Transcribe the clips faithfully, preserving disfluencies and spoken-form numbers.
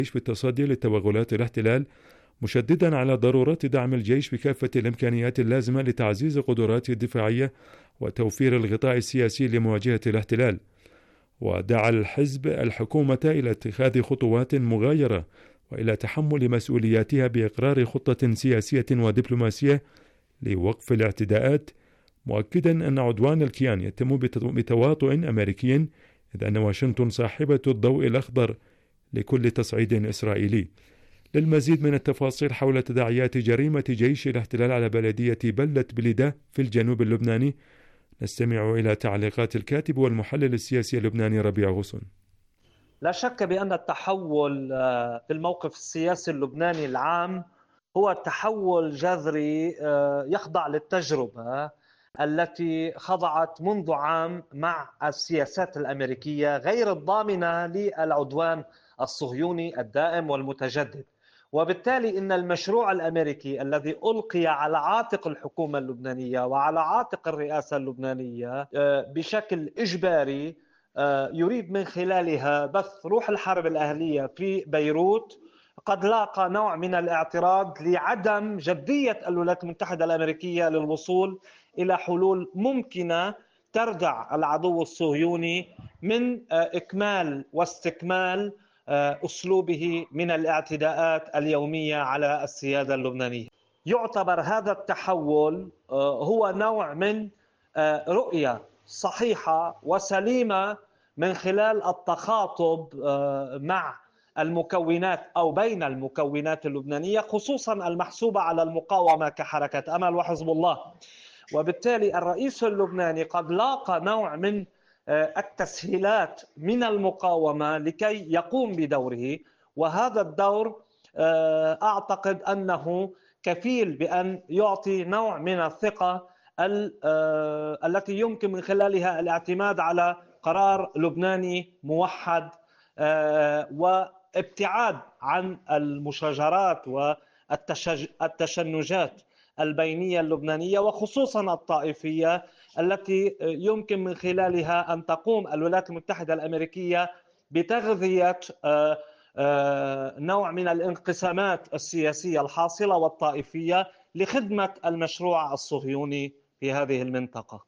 بالتصدي لتوغلات الاحتلال، مشددا على ضرورة دعم الجيش بكافة الإمكانيات اللازمة لتعزيز قدراته الدفاعية وتوفير الغطاء السياسي لمواجهة الاحتلال. ودعا الحزب الحكومة إلى اتخاذ خطوات مغايرة وإلى تحمل مسؤولياتها بإقرار خطة سياسية ودبلوماسية لوقف الاعتداءات، مؤكدا أن عدوان الكيان يتم بتواطؤ أمريكي، إذ أن واشنطن صاحبة الضوء الأخضر لكل تصعيد إسرائيلي. للمزيد من التفاصيل حول تداعيات جريمة جيش الاحتلال على بلدية بلة بليدة في الجنوب اللبناني، نستمع إلى تعليقات الكاتب والمحلل السياسي اللبناني ربيع غصن. لا شك بأن التحول في الموقف السياسي اللبناني العام هو تحول جذري يخضع للتجربة التي خضعت منذ عام مع السياسات الأمريكية غير الضامنة للعدوان الصهيوني الدائم والمتجدد. وبالتالي إن المشروع الأمريكي الذي ألقي على عاتق الحكومة اللبنانية وعلى عاتق الرئاسة اللبنانية بشكل إجباري يريد من خلالها بث روح الحرب الأهلية في بيروت، قد لاقى نوع من الاعتراض لعدم جدية الولايات المتحدة الأمريكية للوصول إلى حلول ممكنة تردع العدو الصهيوني من إكمال واستكمال أسلوبه من الاعتداءات اليومية على السيادة اللبنانية. يعتبر هذا التحول هو نوع من رؤية صحيحة وسليمة من خلال التخاطب مع المكونات أو بين المكونات اللبنانية، خصوصا المحسوبة على المقاومة كحركة أمل وحزب الله. وبالتالي الرئيس اللبناني قد لاقى نوع من التسهيلات من المقاومة لكي يقوم بدوره، وهذا الدور أعتقد أنه كفيل بأن يعطي نوع من الثقة التي يمكن من خلالها الاعتماد على قرار لبناني موحد وابتعاد عن المشاجرات والتشنجات البينية اللبنانية وخصوصا الطائفية التي يمكن من خلالها أن تقوم الولايات المتحدة الأمريكية بتغذية نوع من الانقسامات السياسية الحاصلة والطائفية لخدمة المشروع الصهيوني في هذه المنطقة.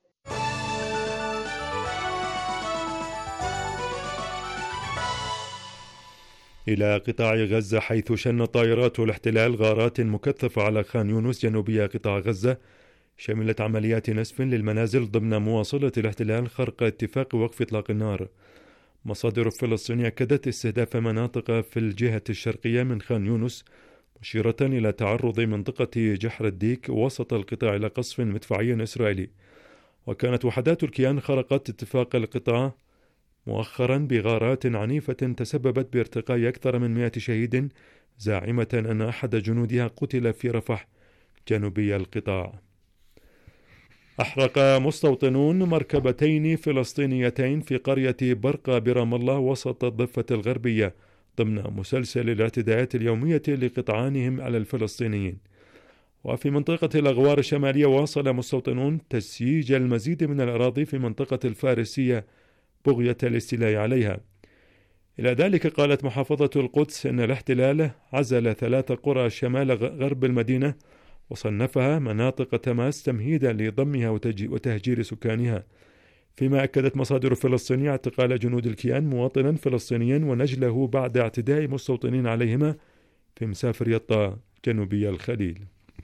إلى قطاع غزة، حيث شن طائرات الاحتلال غارات مكثفة على خان يونس جنوبية قطاع غزة، شملت عمليات نسف للمنازل ضمن مواصلة الاحتلال خرق اتفاق وقف إطلاق النار. مصادر فلسطينية أكدت استهداف مناطق في الجهة الشرقية من خان يونس، مشيرة إلى تعرض منطقة جحر الديك وسط القطاع إلى قصف مدفعي إسرائيلي. وكانت وحدات الكيان خرقت اتفاق القطاع مؤخرا بغارات عنيفة تسببت بارتقاء أكثر من مئة شهيد، زاعمة أن أحد جنودها قتل في رفح جنوبي القطاع. أحرق مستوطنون مركبتين فلسطينيتين في قرية برقة برام الله وسط الضفة الغربية ضمن مسلسل الاعتداءات اليومية لقطعانهم على الفلسطينيين. وفي منطقة الأغوار الشمالية واصل مستوطنون تسييج المزيد من الأراضي في منطقة الفارسية بغية الاستيلاء عليها. إلى ذلك قالت محافظة القدس أن الاحتلال عزل ثلاث قرى شمال غرب المدينة وصنفها مناطق تماس تمهيدا لضمها وتهجير سكانها، فيما أكدت مصادر فلسطينية اعتقال جنود الكيان مواطنا فلسطينيا ونجله بعد اعتداء مستوطنين عليهما في مسافر يطا جنوبي الخليل.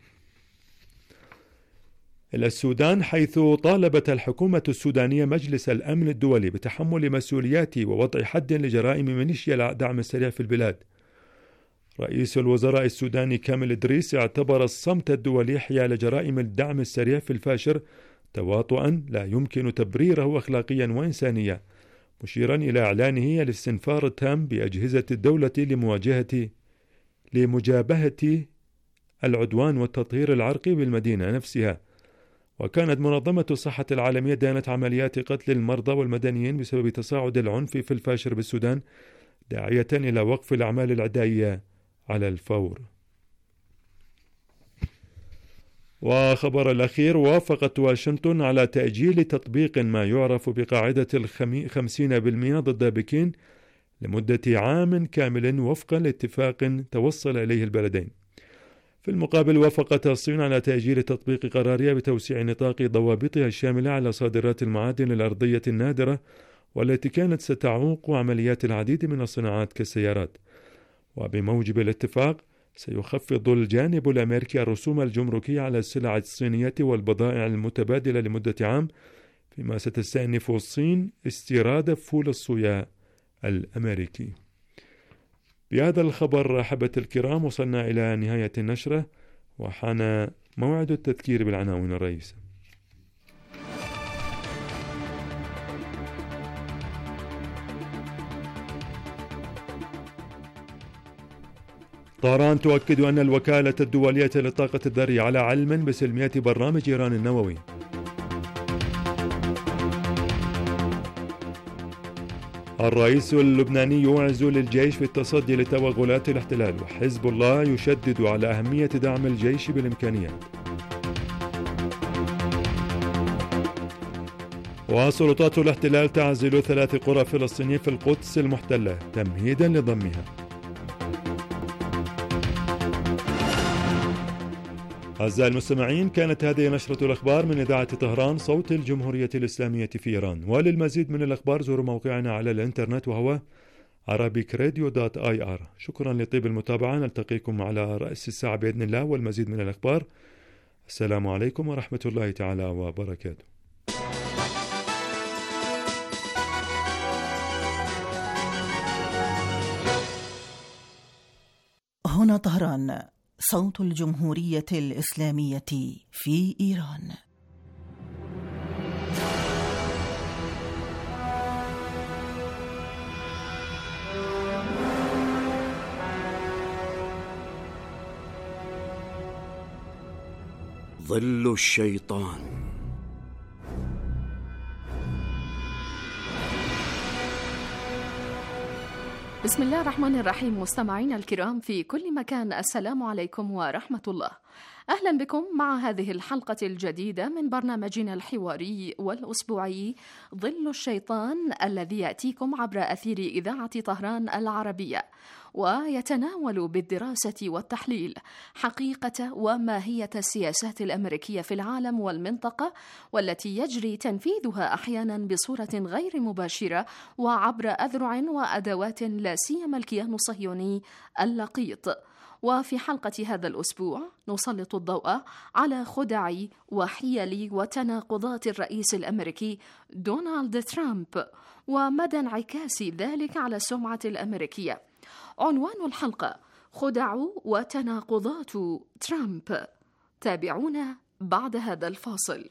إلى السودان، حيث طالبت الحكومة السودانية مجلس الأمن الدولي بتحمل مسؤوليات ووضع حد لجرائم ميليشيا الدعم السريع في البلاد. رئيس الوزراء السوداني كامل إدريس اعتبر الصمت الدولي حيال جرائم الدعم السريع في الفاشر تواطؤا لا يمكن تبريره أخلاقيا وإنسانيا، مشيرا إلى إعلانه الاستنفار التام بأجهزة الدولة لمواجهة لمجابهة العدوان والتطهير العرقي بالمدينة نفسها. وكانت منظمة الصحة العالمية دانت عمليات قتل المرضى والمدنيين بسبب تصاعد العنف في الفاشر بالسودان، داعية إلى وقف الأعمال العدائية على الفور. وخبر الأخير، وافقت واشنطن على تأجيل تطبيق ما يعرف بقاعدة الخمسين بالمئة ضد بكين لمدة عام كامل وفقا لاتفاق توصل إليه البلدين. في المقابل وافقت الصين على تأجيل تطبيق قرارها بتوسيع نطاق ضوابطها الشاملة على صادرات المعادن الأرضية النادرة والتي كانت ستعوق عمليات العديد من الصناعات كالسيارات. وبموجب الاتفاق سيخفض الجانب الأمريكي الرسوم الجمركية على السلع الصينية والبضائع المتبادلة لمدة عام، فيما ستستأنف الصين استيراد فول الصويا الأمريكي. بهذا الخبر أحبة الكرام وصلنا إلى نهاية النشرة، وحان موعد التذكير بالعناوين الرئيسة. طهران تؤكد أن الوكالة الدولية للطاقة الذرية على علم بسلمية برنامج إيران النووي. الرئيس اللبناني يعزل الجيش في التصدي لتوغلات الاحتلال، وحزب الله يشدد على أهمية دعم الجيش بالإمكانيات. وسلطات الاحتلال تعزل ثلاث قرى فلسطينية في القدس المحتلة تمهيدا لضمها. أعزائي المستمعين، كانت هذه نشرة الأخبار من إذاعة طهران صوت الجمهورية الإسلامية في إيران. وللمزيد من الأخبار زوروا موقعنا على الإنترنت وهو arabic radio dot i r. شكرا لطيب المتابعة، نلتقيكم على رأس الساعة بإذن الله والمزيد من الأخبار. السلام عليكم ورحمة الله تعالى وبركاته. هنا طهران صوت الجمهورية الإسلامية في إيران. ظل الشيطان. بسم الله الرحمن الرحيم. مستمعينا الكرام في كل مكان، السلام عليكم ورحمة الله. أهلا بكم مع هذه الحلقة الجديدة من برنامجنا الحواري والأسبوعي ظل الشيطان، الذي يأتيكم عبر أثير إذاعة طهران العربية، ويتناول بالدراسة والتحليل حقيقة وماهية السياسات الأمريكية في العالم والمنطقة، والتي يجري تنفيذها أحيانا بصورة غير مباشرة وعبر أذرع وأدوات لا سيما الكيان الصهيوني اللقيط. وفي حلقة هذا الأسبوع نسلط الضوء على خدع وحيل وتناقضات الرئيس الأمريكي دونالد ترامب ومدى انعكاس ذلك على السمعة الأمريكية. عنوان الحلقة: خدع وتناقضات ترامب. تابعونا بعد هذا الفاصل.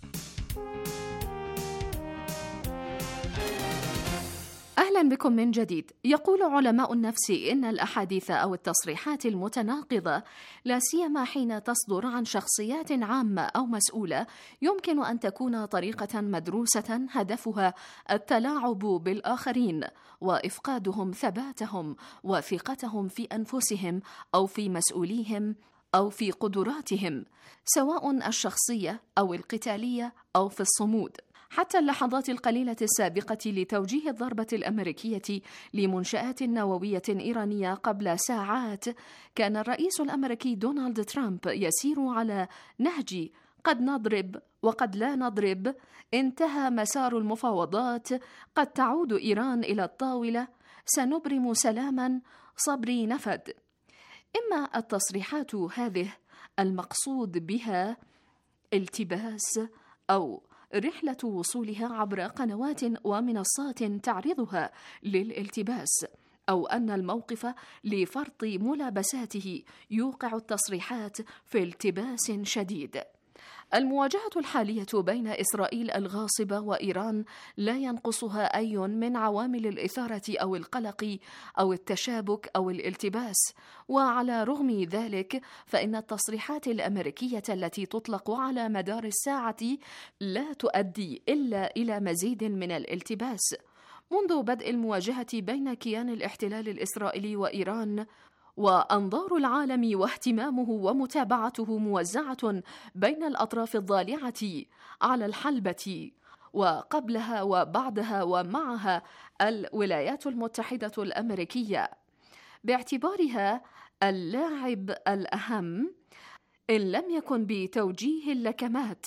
أهلا بكم من جديد. يقول علماء النفس إن الأحاديث أو التصريحات المتناقضة، لا سيما حين تصدر عن شخصيات عامة أو مسؤولة، يمكن أن تكون طريقة مدروسة هدفها التلاعب بالآخرين وإفقادهم ثباتهم وثقتهم في أنفسهم أو في مسؤوليهم أو في قدراتهم، سواء الشخصية أو القتالية أو في الصمود. حتى اللحظات القليلة السابقة لتوجيه الضربة الأمريكية لمنشآت نووية إيرانية قبل ساعات، كان الرئيس الأمريكي دونالد ترامب يسير على نهج قد نضرب وقد لا نضرب، انتهى مسار المفاوضات، قد تعود إيران إلى الطاولة، سنبرم سلاما، صبري نفد. إما التصريحات هذه المقصود بها التباس أو رحلة وصولها عبر قنوات ومنصات تعرضها للالتباس، أو أن الموقف لفرط ملابساته يوقع التصريحات في التباس شديد. المواجهة الحالية بين إسرائيل الغاصبة وإيران لا ينقصها أي من عوامل الإثارة أو القلق أو التشابك أو الالتباس، وعلى رغم ذلك فإن التصريحات الأمريكية التي تطلق على مدار الساعة لا تؤدي إلا إلى مزيد من الالتباس. منذ بدء المواجهة بين كيان الاحتلال الإسرائيلي وإيران، وأنظار العالم واهتمامه ومتابعته موزعة بين الأطراف الضالعة على الحلبة وقبلها وبعدها ومعها الولايات المتحدة الأمريكية، باعتبارها اللاعب الأهم إن لم يكن بتوجيه اللكمات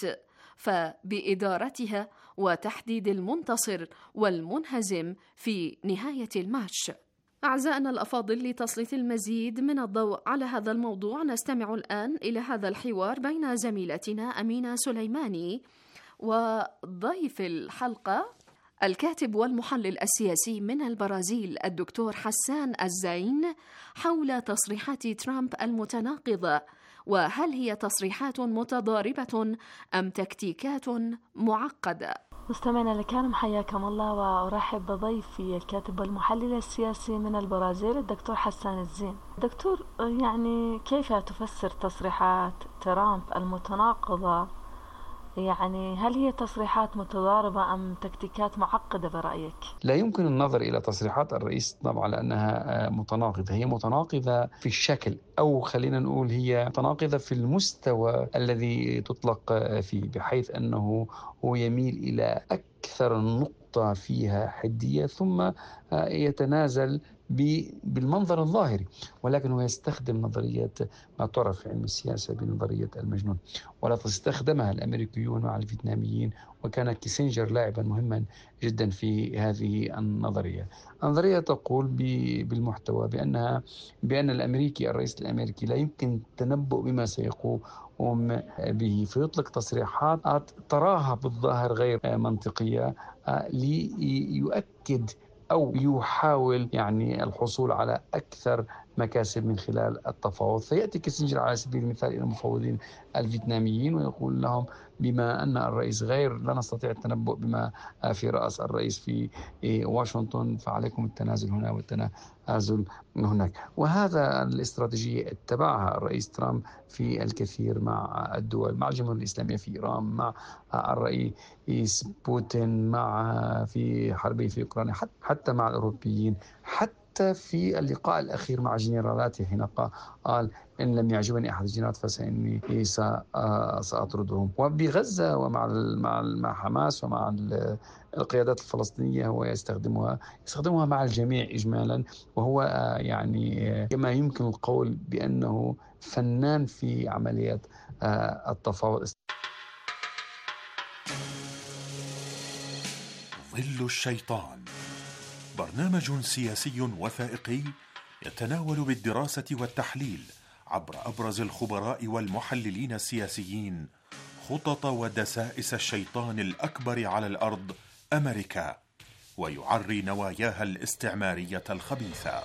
فبإدارتها وتحديد المنتصر والمنهزم في نهاية الماتش. أعزائنا الأفاضل، لتسليط المزيد من الضوء على هذا الموضوع نستمع الآن إلى هذا الحوار بين زميلتنا أمينة سليماني وضيف الحلقة الكاتب والمحلل السياسي من البرازيل الدكتور حسان الزين حول تصريحات ترامب المتناقضة، وهل هي تصريحات متضاربة أم تكتيكات معقدة؟ مستمعينا الكرام، حياكم الله، وأرحب بضيفي الكاتب والمحلل السياسي من البرازيل الدكتور حسان الزين. دكتور، يعني كيف تفسر تصريحات ترامب المتناقضة؟ يعني هل هي تصريحات متضاربة أم تكتيكات معقدة برأيك؟ لا يمكن النظر إلى تصريحات الرئيس طبعا على أنها متناقضة. هي متناقضة في الشكل، أو خلينا نقول هي متناقضة في المستوى الذي تطلق فيه، بحيث أنه هو يميل إلى أكثر النقطة فيها حدية ثم يتنازل بالمنظر الظاهري، ولكن هو يستخدم نظرية ما تعرف في علم السياسة بنظرية المجنون، ولا تستخدمها الأمريكيون مع الفيتناميين، وكان كيسنجر لاعبا مهما جدا في هذه النظرية. النظرية تقول بالمحتوى بأنها بأن الأمريكي الرئيس الأمريكي لا يمكن التنبؤ بما سيقوم به، فيطلق تصريحات تراها بالظاهر غير منطقية ليؤكد أو يحاول يعني الحصول على أكثر مكاسب من خلال التفاوض. فيأتي كيسنجر على سبيل المثال إلى المفاوضين الفيتناميين ويقول لهم بما أن الرئيس غير لا نستطيع التنبؤ بما في رأس الرئيس في واشنطن، فعليكم التنازل هنا والتنازل هناك. وهذا الاستراتيجية اتبعها الرئيس ترامب في الكثير مع الدول، مع الجمهورية الإسلامية في إيران، مع الرئيس بوتين، مع في حربه في أوكرانيا، حتى مع الأوروبيين، حتى في اللقاء الأخير مع جنرالاتي حين قال إن لم يعجبني أحد الجنرالات فسإني سأطردهم. وبغزة ومع مع حماس ومع القيادات الفلسطينية هو يستخدمها يستخدمها مع الجميع إجمالا، وهو يعني كما يمكن القول بأنه فنان في عمليات التفاوض. ظل الشيطان، برنامج سياسي وثائقي يتناول بالدراسة والتحليل عبر أبرز الخبراء والمحللين السياسيين خطط ودسائس الشيطان الأكبر على الأرض أمريكا، ويعري نواياها الاستعمارية الخبيثة.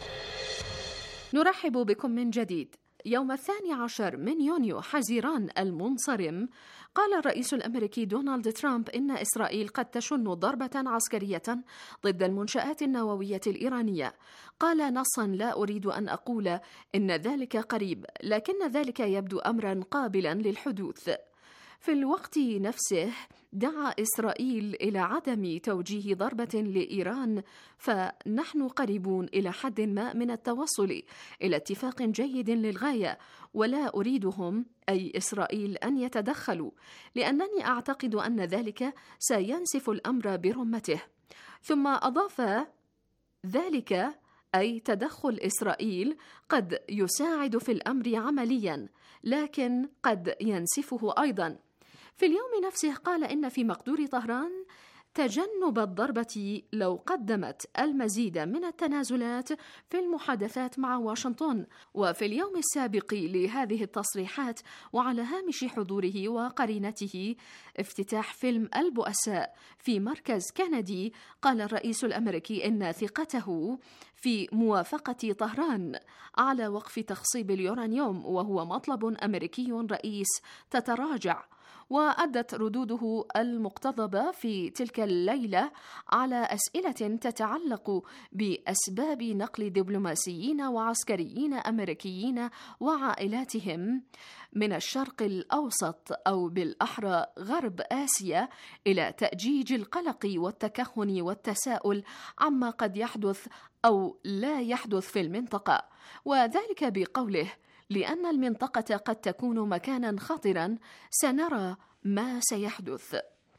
نرحب بكم من جديد. يوم الثاني عشر من يونيو حزيران المنصرم، قال الرئيس الأمريكي دونالد ترامب إن إسرائيل قد تشن ضربة عسكرية ضد المنشآت النووية الإيرانية. قال نصا: لا أريد أن أقول إن ذلك قريب، لكن ذلك يبدو أمرا قابلا للحدوث. في الوقت نفسه دعا إسرائيل إلى عدم توجيه ضربة لإيران، فنحن قريبون إلى حد ما من التوصل إلى اتفاق جيد للغاية، ولا أريدهم أي إسرائيل أن يتدخلوا، لأنني أعتقد أن ذلك سينسف الأمر برمته. ثم أضاف: ذلك أي تدخل إسرائيل قد يساعد في الأمر عمليا، لكن قد ينسفه أيضا. في اليوم نفسه قال إن في مقدور طهران تجنب الضربة لو قدمت المزيد من التنازلات في المحادثات مع واشنطن. وفي اليوم السابق لهذه التصريحات وعلى هامش حضوره وقرينته افتتاح فيلم البؤساء في مركز كندي، قال الرئيس الأمريكي إن ثقته في موافقة طهران على وقف تخصيب اليورانيوم، وهو مطلب أمريكي رئيس، تتراجع. وأدت ردوده المقتضبة في تلك الليلة على أسئلة تتعلق بأسباب نقل دبلوماسيين وعسكريين أمريكيين وعائلاتهم من الشرق الأوسط، أو بالأحرى غرب آسيا، إلى تأجيج القلق والتكهن والتساؤل عما قد يحدث أو لا يحدث في المنطقة، وذلك بقوله: لأن المنطقة قد تكون مكانا خطرا، سنرى ما سيحدث.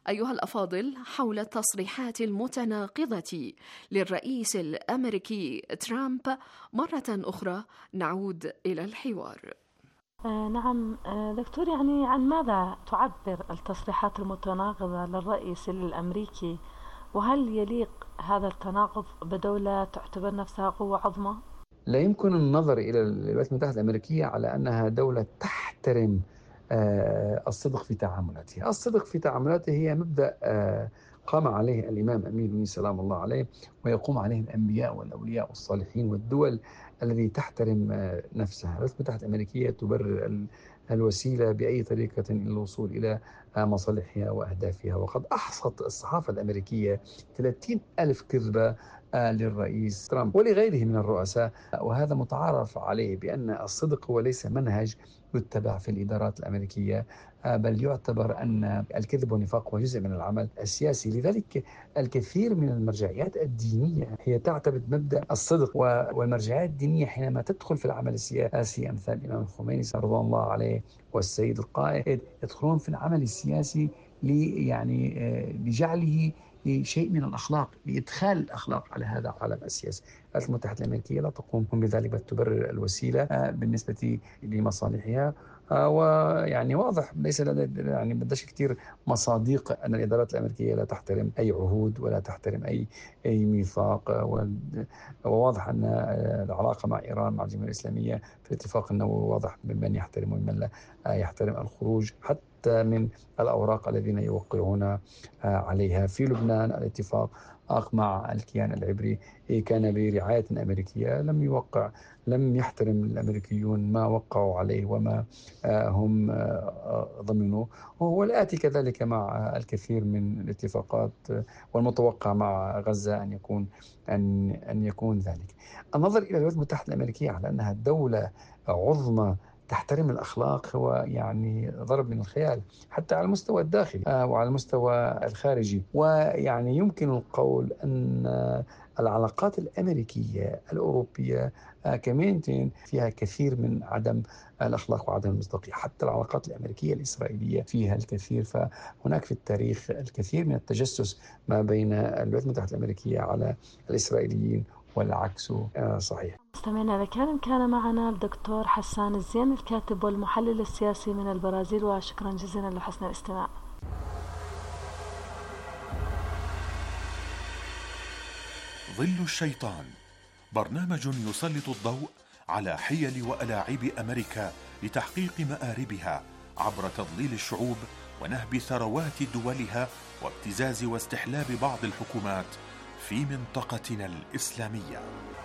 أيها الأفاضل، حول التصريحات المتناقضة للرئيس الأمريكي ترامب مرة أخرى نعود إلى الحوار. آه نعم آه دكتور، يعني عن ماذا تعبر التصريحات المتناقضة للرئيس الأمريكي؟ وهل يليق هذا التناقض بدولة تعتبر نفسها قوة عظمى؟ لا يمكن النظر إلى الولايات المتحدة الأمريكية على أنها دولة تحترم الصدق في تعاملاتها. الصدق في تعاملاتها هي مبدأ قام عليه الإمام أمير المؤمنين سلام الله عليه، ويقوم عليه الأنبياء والأولياء والصالحين والدول التي تحترم نفسها. الولايات المتحدة الأمريكية تبرر الوسيلة بأي طريقة للوصول إلى مصالحها وأهدافها، وقد أحصت الصحافة الأمريكية ثلاثين ألف كذبة للرئيس ترامب ولغيره من الرؤساء، وهذا متعارف عليه بأن الصدق هو ليس منهج يتبع في الإدارات الأمريكية، بل يعتبر أن الكذب والنفاق هو جزء من العمل السياسي. لذلك الكثير من المرجعيات الدينية هي تعتمد مبدأ الصدق، والمرجعيات الدينية حينما تدخل في العمل السياسي أمثال الإمام الخميني رضوان الله عليه والسيد القائد يدخلون في العمل السياسي لي يعني لجعله شيء من الأخلاق، لإدخال الأخلاق على هذا العالم السياسي. الولايات المتحدة الأمريكية لا تقوم بذلك، بل تبرر الوسيلة بالنسبة لمصالحها. ويعني واضح ليس لدى يعني بدش كتير مصادق أن الإدارات الأمريكية لا تحترم أي عهود ولا تحترم أي أي ميثاق، وواضح أن العلاقة مع إيران مع الجمهورية الإسلامية في الاتفاق النووي واضح بمن يحترم ومن لا يحترم. الخروج حتى من الأوراق الذين يوقعون عليها. في لبنان الاتفاق مع الكيان العبري كان برعاية أمريكية، لم يوقع لم يحترم الأمريكيون ما وقعوا عليه وما هم ضمنوه، والآتي كذلك مع الكثير من الاتفاقات، والمتوقع مع غزة أن يكون أن أن يكون ذلك. النظر إلى الولايات المتحدة الأمريكية على أنها دولة عظمى تحترم الأخلاق هو يعني ضرب من الخيال حتى على المستوى الداخلي وعلى المستوى الخارجي. ويعني يمكن القول أن العلاقات الأمريكية الأوروبية كمان فيها كثير من عدم الأخلاق وعدم المصداقية. حتى العلاقات الأمريكية الإسرائيلية فيها الكثير، فهناك في التاريخ الكثير من التجسس ما بين الولايات المتحدة الأمريكية على الإسرائيليين والعكس صحيح. مستمعينا الكرام، كان معنا الدكتور حسان الزين الكاتب والمحلل السياسي من البرازيل، وشكرا جزيلا لحسن الاستماع. ظل الشيطان، برنامج يسلط الضوء على حيل وألاعيب أمريكا لتحقيق مآربها عبر تضليل الشعوب ونهب ثروات دولها وابتزاز واستحلاب بعض الحكومات في منطقتنا الإسلامية.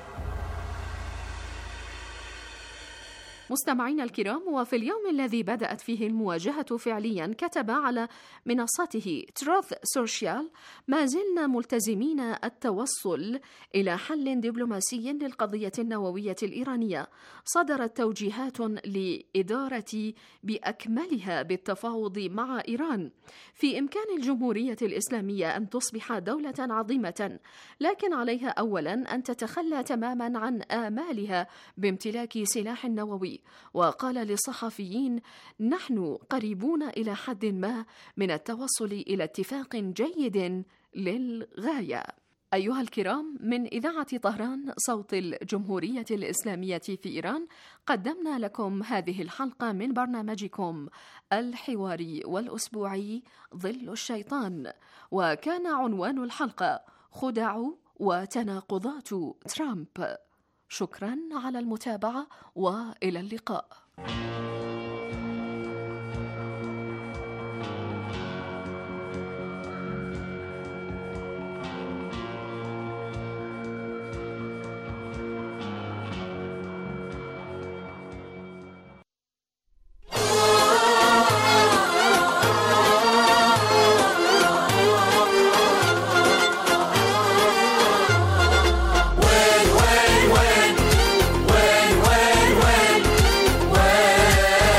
مستمعينا الكرام، وفي اليوم الذي بدأت فيه المواجهة فعليا، كتب على منصته تروث سوشيال: ما زلنا ملتزمين التوصل إلى حل دبلوماسي للقضية النووية الإيرانية. صدرت توجيهات لإدارة بأكملها بالتفاوض مع إيران. في إمكان الجمهورية الإسلامية أن تصبح دولة عظيمة، لكن عليها أولا أن تتخلى تماما عن آمالها بامتلاك سلاح نووي. وقال للصحفيين: نحن قريبون إلى حد ما من التوصل إلى اتفاق جيد للغاية. أيها الكرام، من إذاعة طهران صوت الجمهورية الإسلامية في إيران، قدمنا لكم هذه الحلقة من برنامجكم الحواري والأسبوعي ظل الشيطان، وكان عنوان الحلقة خدع وتناقضات ترامب. شكرا على المتابعة وإلى اللقاء. وين وين وين وين وين وين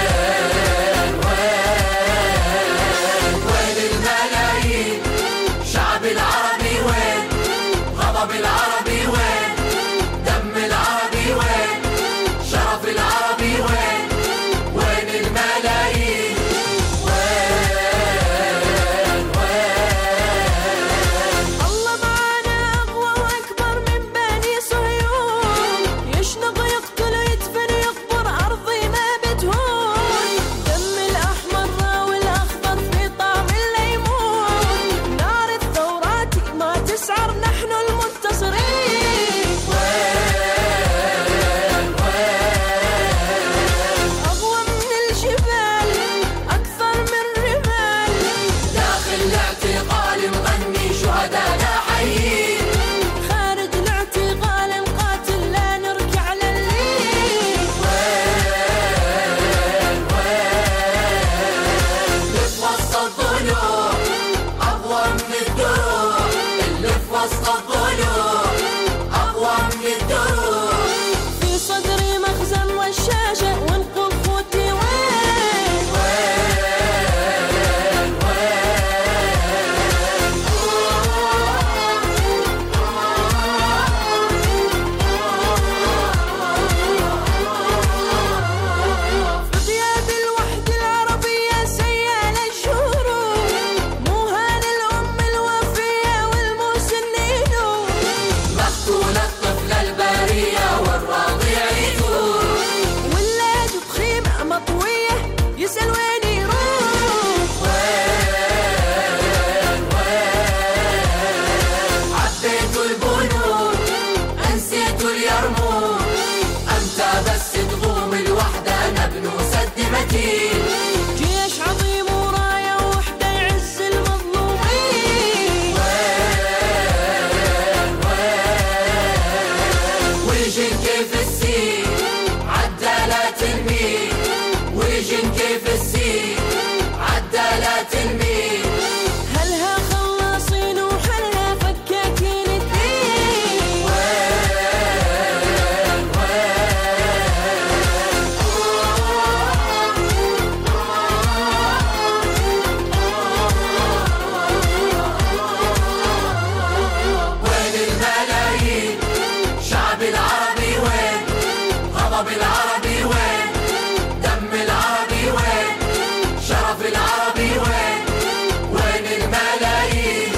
عظم العربي وين؟ دم العربي وين؟ شرف العربي وين؟ وين الملايين؟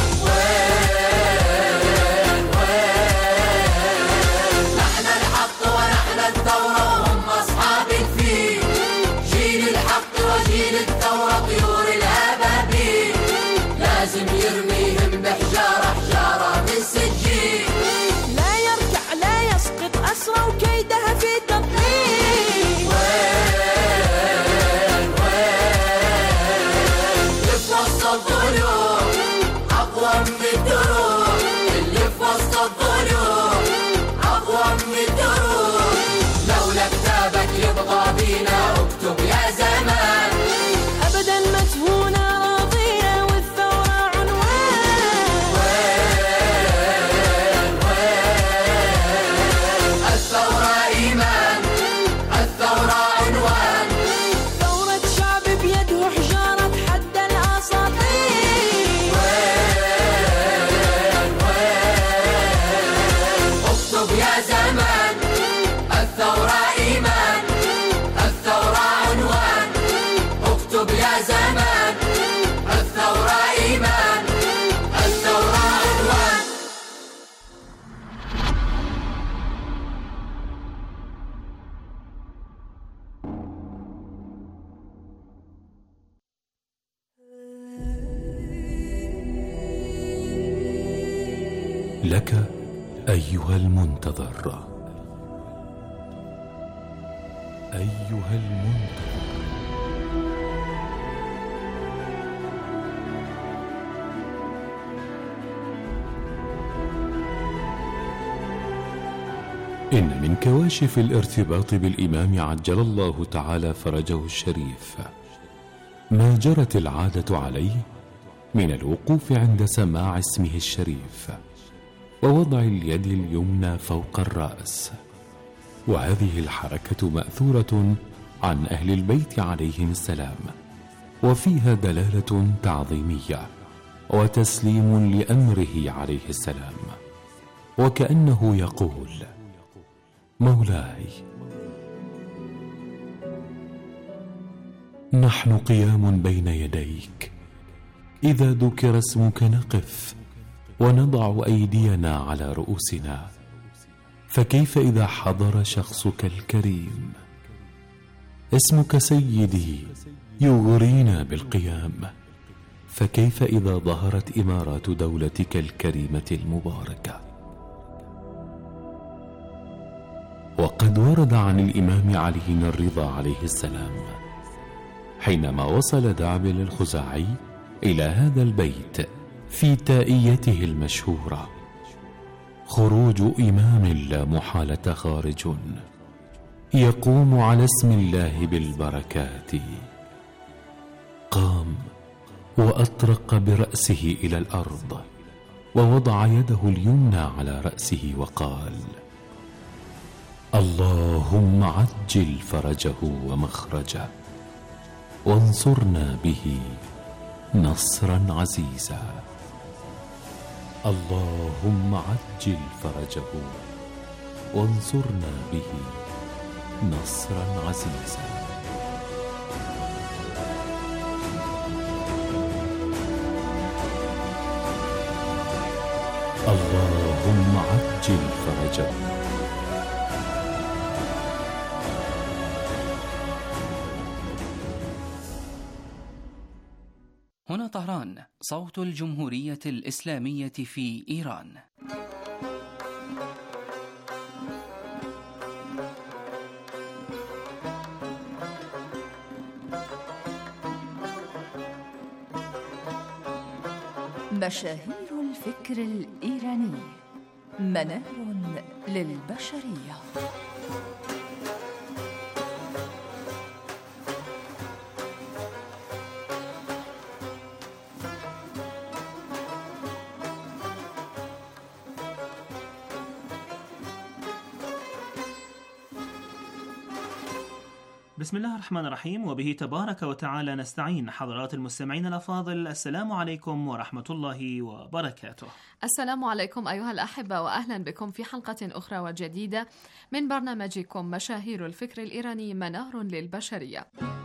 وين وين؟ نحن الحق ونحن الثورة وهم أصحاب الفيل، جيل الحق وجيل الثورة طيور الأبابيل، لازم يرميهم بحجارة حجارة من سجين، لا يركع لا يسقط أسرى وكيدها في تضليل. وين وين؟ اللي في وسط الظلوم أقوى من الدروب، اللي في وسط الظلوم أقوى من الدروب، لولا كتابك يبقى بينا اكتب يا زمان، أبدا مدفونة راضية والثورة عنوان. وين وين؟ الثورة إيمان، الثورة عنوان، ثورة شعب بيده حجارة تحدى الأساطير. وين وين؟ اكتب يا زمان، الثورة إيمان، الثورة عنوان، اكتب يا زمان، الثورة إيمان، الثورة عنوان. لك أيها المنتظر، أيها المنتظر، إن من كواشف الارتباط بالإمام عجل الله تعالى فرجه الشريف ما جرت العادة عليه من الوقوف عند سماع اسمه الشريف ووضع اليد اليمنى فوق الرأس، وهذه الحركة مأثورة عن أهل البيت عليهم السلام، وفيها دلالة تعظيمية وتسليم لأمره عليه السلام، وكأنه يقول: مولاي، نحن قيام بين يديك، إذا ذكر اسمك نقف ونضع أيدينا على رؤوسنا، فكيف إذا حضر شخصك الكريم؟ اسمك سيدي يغرينا بالقيام، فكيف إذا ظهرت إمارات دولتك الكريمة المباركة؟ وقد ورد عن الإمام علي الرضا عليه السلام حينما وصل دعبل الخزاعي إلى هذا البيت في تائيته المشهورة: خروج إمام لا محالة خارج، يقوم على اسم الله بالبركات. قام وأطرق برأسه إلى الأرض ووضع يده اليمنى على رأسه وقال: اللهم عجل فرجه ومخرجه وانصرنا به نصرا عزيزا. اللهم عجل فرجه وانصرنا به نصرا عزيزا. اللهم عجل فرجه. هنا طهران، صوت الجمهورية الإسلامية في إيران. مشاهير الفكر الإيراني، منار للبشرية. بسم الله الرحمن الرحيم، وبه تبارك وتعالى نستعين. حضرات المستمعين الأفاضل، السلام عليكم ورحمة الله وبركاته. السلام عليكم أيها الأحبة، وأهلا بكم في حلقة أخرى وجديدة من برنامجكم مشاهير الفكر الإيراني، منار للبشرية.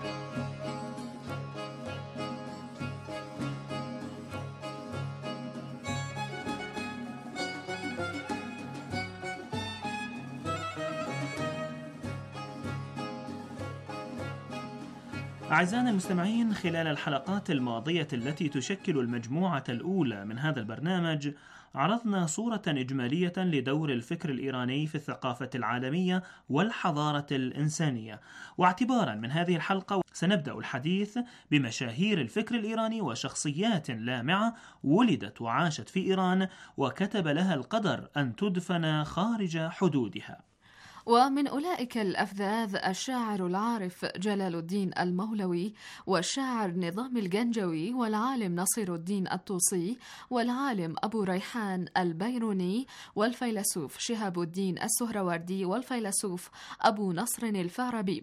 أعزائنا المستمعين، خلال الحلقات الماضية التي تشكل المجموعة الأولى من هذا البرنامج عرضنا صورة إجمالية لدور الفكر الإيراني في الثقافة العالمية والحضارة الإنسانية، واعتبارا من هذه الحلقة سنبدأ الحديث بمشاهير الفكر الإيراني وشخصيات لامعة ولدت وعاشت في إيران وكتب لها القدر أن تدفن خارج حدودها. ومن أولئك الأفذاذ الشاعر العارف جلال الدين المولوي، والشاعر نظام الجنجوي، والعالم نصير الدين الطوسي، والعالم أبو ريحان البيروني، والفيلسوف شهاب الدين السهروردي، والفيلسوف أبو نصر الفارابي.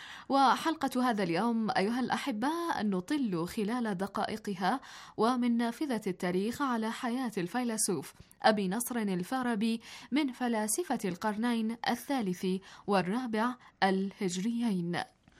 وحلقة هذا اليوم أيها الأحباء نطل خلال دقائقها ومن نافذة التاريخ على حياة الفيلسوف أبي نصر الفارابي من فلاسفة القرنين الثالث والرابع الهجريين.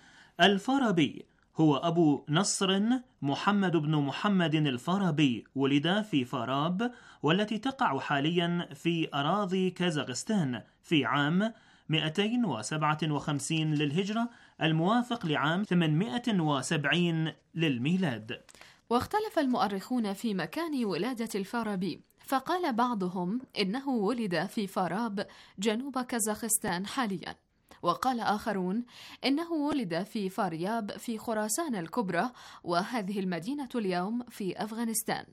الفارابي هو أبو نصر محمد بن محمد الفارابي، ولد في فاراب والتي تقع حاليا في أراضي كازاخستان في عام مئتين وسبعة وخمسين للهجرة، الموافق لعام ثمانمئة وسبعين للميلاد. واختلف المؤرخون في مكان ولادة الفارابي، فقال بعضهم إنه ولد في فاراب جنوب كازاخستان حاليا، وقال آخرون إنه ولد في فارياب في خراسان الكبرى، وهذه المدينة اليوم في أفغانستان.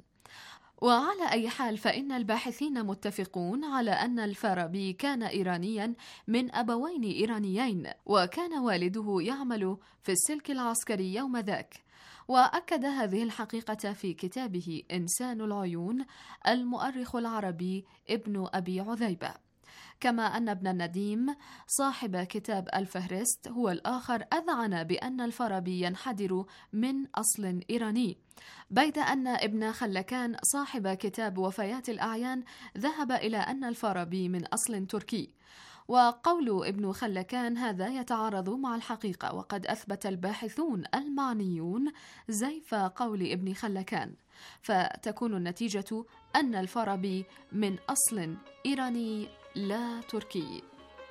وعلى أي حال فإن الباحثين متفقون على أن الفارابي كان إيرانيا من أبوين إيرانيين، وكان والده يعمل في السلك العسكري يوم ذاك. وأكد هذه الحقيقة في كتابه إنسان العيون المؤرخ العربي ابن أبي عذيبة، كما أن ابن النديم صاحب كتاب الفهرست هو الآخر أذعن بأن الفارابي ينحدر من أصل إيراني، بيد أن ابن خلكان صاحب كتاب وفيات الأعيان ذهب إلى أن الفارابي من أصل تركي. وقول ابن خلكان هذا يتعارض مع الحقيقة، وقد أثبت الباحثون المعنيون زيف قول ابن خلكان، فتكون النتيجة أن الفارابي من أصل إيراني لا تركي.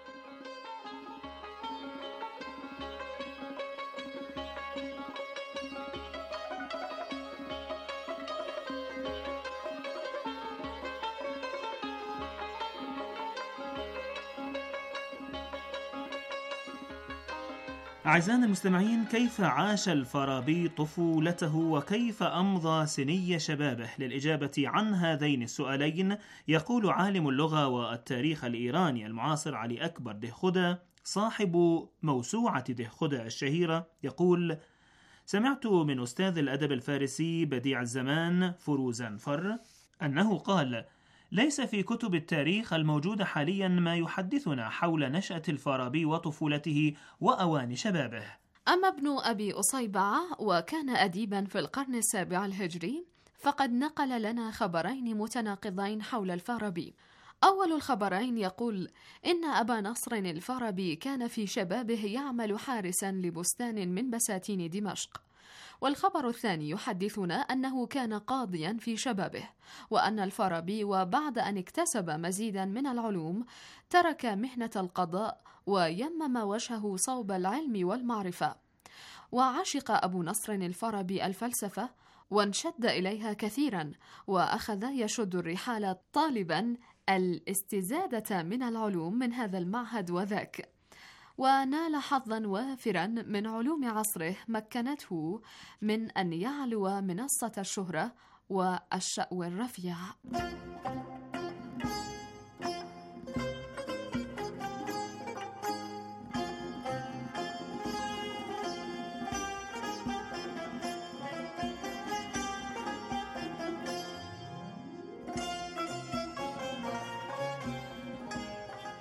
أعزائنا المستمعين، كيف عاش الفارابي طفولته وكيف أمضى سني شبابه؟ للإجابة عن هذين السؤالين يقول عالم اللغة والتاريخ الإيراني المعاصر علي أكبر دهخدة صاحب موسوعة دهخدة الشهيرة، يقول: سمعت من أستاذ الأدب الفارسي بديع الزمان فروزانفر أنه قال: ليس في كتب التاريخ الموجودة حاليا ما يحدثنا حول نشأة الفارابي وطفولته وأوان شبابه. أما ابن أبي أصيبعة وكان أديبا في القرن السابع الهجري، فقد نقل لنا خبرين متناقضين حول الفارابي. أول الخبرين يقول إن أبا نصر الفارابي كان في شبابه يعمل حارسا لبستان من بساتين دمشق، والخبر الثاني يحدثنا أنه كان قاضيا في شبابه، وأن الفارابي وبعد أن اكتسب مزيدا من العلوم ترك مهنة القضاء ويمم وجهه صوب العلم والمعرفة. وعشق أبو نصر الفارابي الفلسفة وانشد إليها كثيرا، وأخذ يشد الرحال طالبا الاستزادة من العلوم من هذا المعهد وذاك، ونال حظا وافرا من علوم عصره مكنته من أن يعلو منصة الشهرة والشأو الرفيع.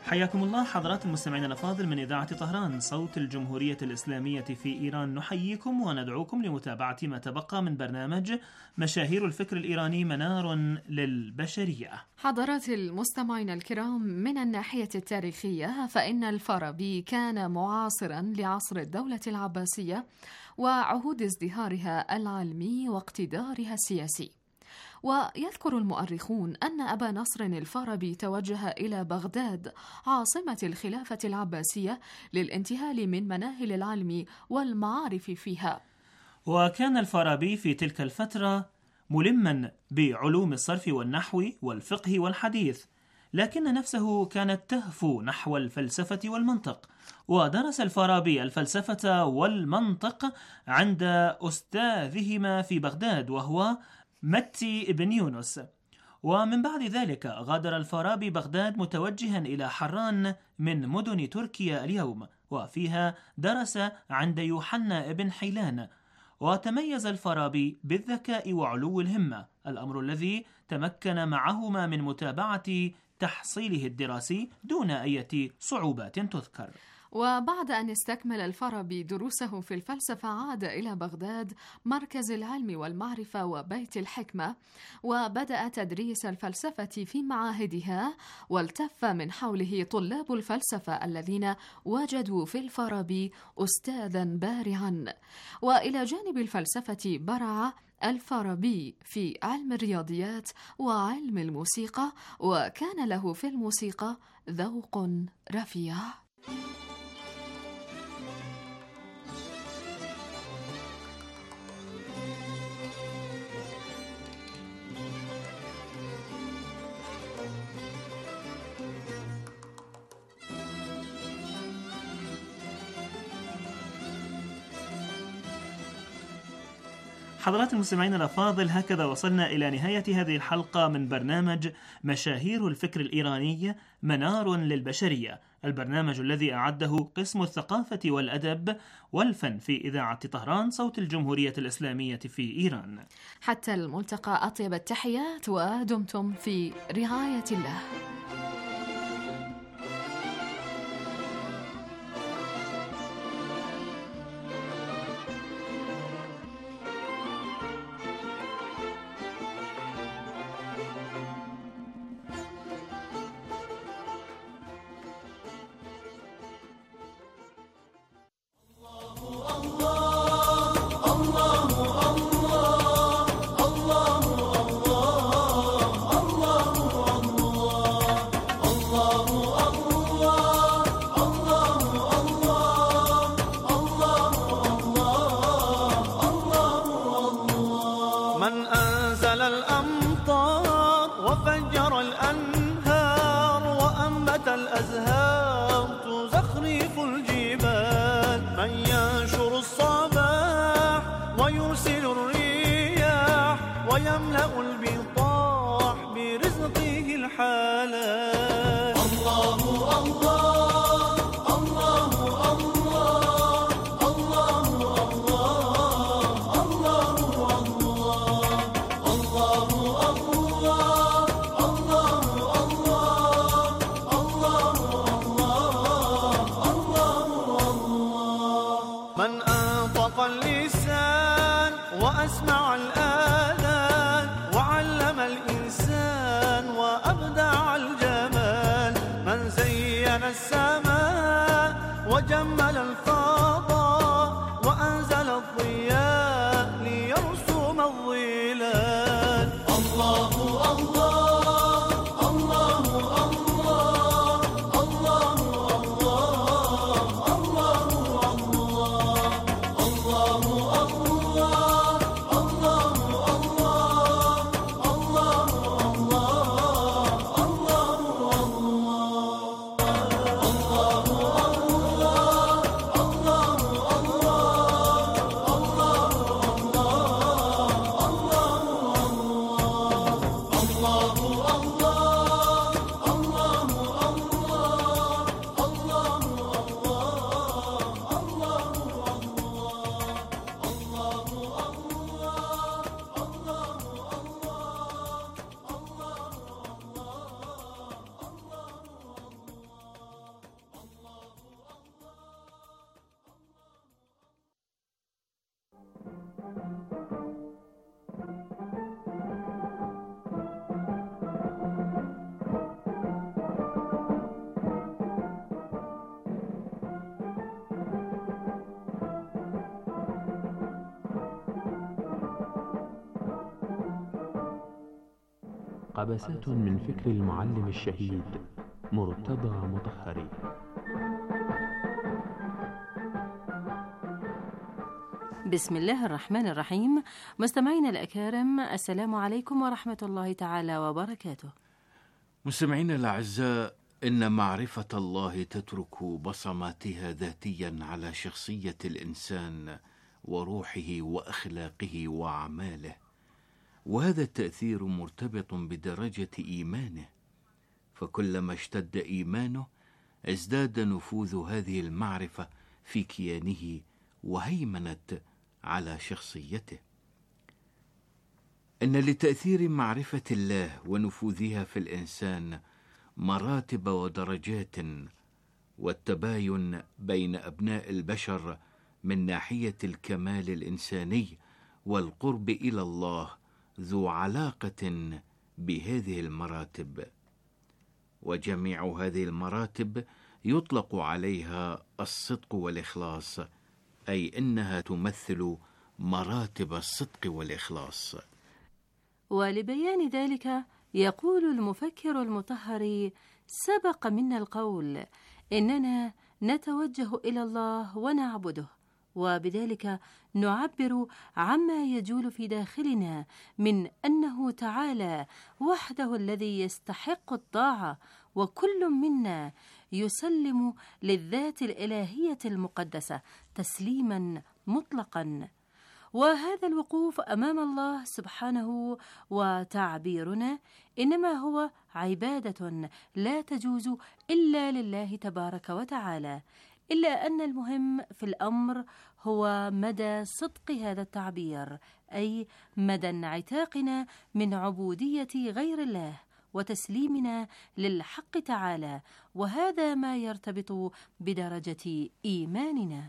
حياكم الله حضرات المستمعين الأفاضل من إذاعة طهران صوت الجمهورية الإسلامية في إيران. نحييكم وندعوكم لمتابعة ما تبقى من برنامج مشاهير الفكر الإيراني منار للبشرية. حضرات المستمعين الكرام، من الناحية التاريخية فإن الفارابي كان معاصرا لعصر الدولة العباسية وعهود ازدهارها العلمي واقتدارها السياسي. ويذكر المؤرخون أن أبا نصر الفارابي توجه إلى بغداد عاصمة الخلافة العباسية للانتهال من مناهل العلم والمعارف فيها. وكان الفارابي في تلك الفترة ملما بعلوم الصرف والنحو والفقه والحديث، لكن نفسه كانت تهفو نحو الفلسفة والمنطق. ودرس الفارابي الفلسفة والمنطق عند أستاذهما في بغداد وهو متي بن يونس. ومن بعد ذلك غادر الفارابي بغداد متوجها إلى حران من مدن تركيا اليوم، وفيها درس عند يوحنا بن حيلان. وتميز الفارابي بالذكاء وعلو الهمة، الأمر الذي تمكن معهما من متابعة تحصيله الدراسي دون أي صعوبات تذكر. وبعد أن استكمل الفارابي دروسه في الفلسفة عاد إلى بغداد مركز العلم والمعرفة وبيت الحكمة، وبدأ تدريس الفلسفة في معاهدها، والتف من حوله طلاب الفلسفة الذين وجدوا في الفارابي أستاذا بارعا. وإلى جانب الفلسفة برع الفارابي في علم الرياضيات وعلم الموسيقى، وكان له في الموسيقى ذوق رفيع. حضرات المستمعين الأفاضل، هكذا وصلنا إلى نهاية هذه الحلقة من برنامج مشاهير الفكر الإيراني منار للبشرية، البرنامج الذي أعده قسم الثقافة والأدب والفن في إذاعة طهران صوت الجمهورية الإسلامية في إيران. حتى الملتقى، أطيب التحيات ودمتم في رعاية الله. وجمل الفضاء وأنزل الضياء ليرسم الظلال. الله الله الله الله الله الله الله الله الله قبسات من فكر المعلم الشهيد مرتضى مطهري. بسم الله الرحمن الرحيم. مستمعينا الأكارم، السلام عليكم ورحمة الله تعالى وبركاته. مستمعينا الأعزاء، إن معرفة الله تترك بصماتها ذاتيا على شخصية الإنسان وروحه وأخلاقه وأعماله، وهذا التأثير مرتبط بدرجة إيمانه، فكلما اشتد إيمانه ازداد نفوذ هذه المعرفة في كيانه وهيمنت على شخصيته. إن لتأثير معرفة الله ونفوذها في الإنسان مراتب ودرجات، والتباين بين أبناء البشر من ناحية الكمال الإنساني والقرب إلى الله ذو علاقة بهذه المراتب، وجميع هذه المراتب يطلق عليها الصدق والإخلاص، أي إنها تمثل مراتب الصدق والإخلاص. ولبيان ذلك يقول المفكر المطهري: سبق منا القول إننا نتوجه إلى الله ونعبده، وبذلك نعبر عما يجول في داخلنا من أنه تعالى وحده الذي يستحق الطاعة، وكل منا يسلم للذات الإلهية المقدسة تسليما مطلقا. وهذا الوقوف أمام الله سبحانه وتعبيرنا إنما هو عبادة لا تجوز إلا لله تبارك وتعالى، إلا أن المهم في الأمر هو مدى صدق هذا التعبير، أي مدى انعتاقنا من عبودية غير الله وتسليمنا للحق تعالى، وهذا ما يرتبط بدرجة إيماننا.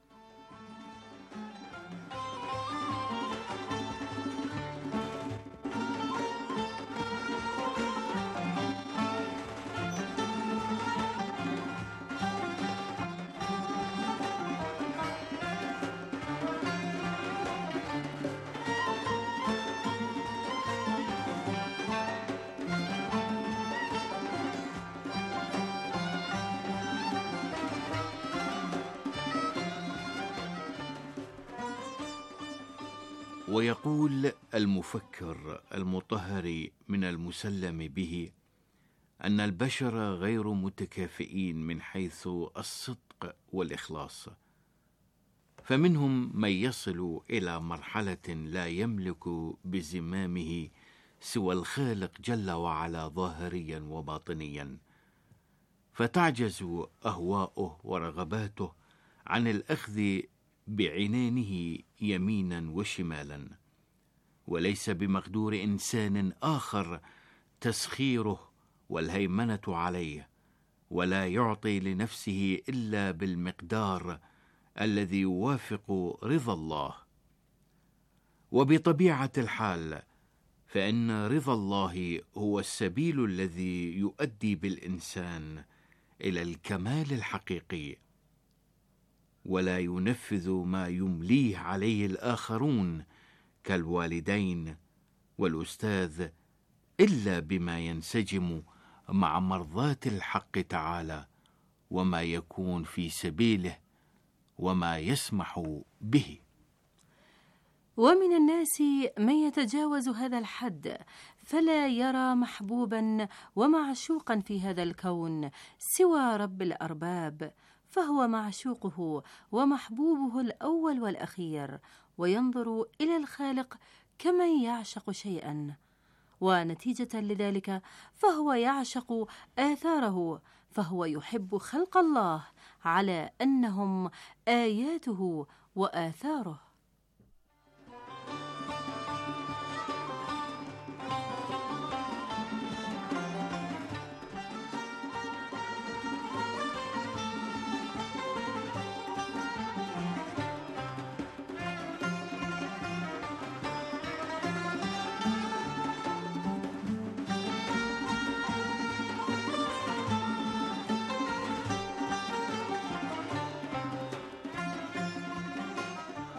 ويقول المفكر المطهري من المسلم به أن البشر غير متكافئين من حيث الصدق والإخلاص، فمنهم من يصل إلى مرحلة لا يملك بزمامه سوى الخالق جل وعلا ظاهريا وباطنيا، فتعجز أهواؤه ورغباته عن الأخذ بعنانه يمينا وشمالا، وليس بمقدور إنسان آخر تسخيره والهيمنة عليه، ولا يعطي لنفسه إلا بالمقدار الذي يوافق رضا الله. وبطبيعة الحال فإن رضا الله هو السبيل الذي يؤدي بالإنسان إلى الكمال الحقيقي، ولا ينفذ ما يمليه عليه الآخرون كالوالدين والأستاذ إلا بما ينسجم مع مرضاة الحق تعالى وما يكون في سبيله وما يسمح به. ومن الناس من يتجاوز هذا الحد فلا يرى محبوبا ومعشوقا في هذا الكون سوى رب الأرباب، فهو معشوقه ومحبوبه الأول والأخير، وينظر إلى الخالق كمن يعشق شيئا، ونتيجة لذلك فهو يعشق آثاره، فهو يحب خلق الله على أنهم آياته وآثاره.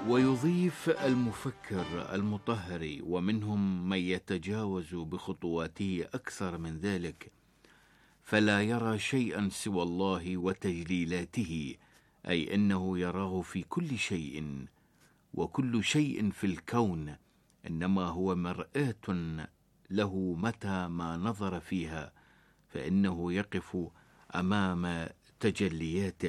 ويضيف المفكر المطهري، ومنهم من يتجاوز بخطواته أكثر من ذلك، فلا يرى شيئا سوى الله وتجليلاته، أي أنه يراه في كل شيء، وكل شيء في الكون إنما هو مرآة له متى ما نظر فيها، فإنه يقف أمام تجلياته.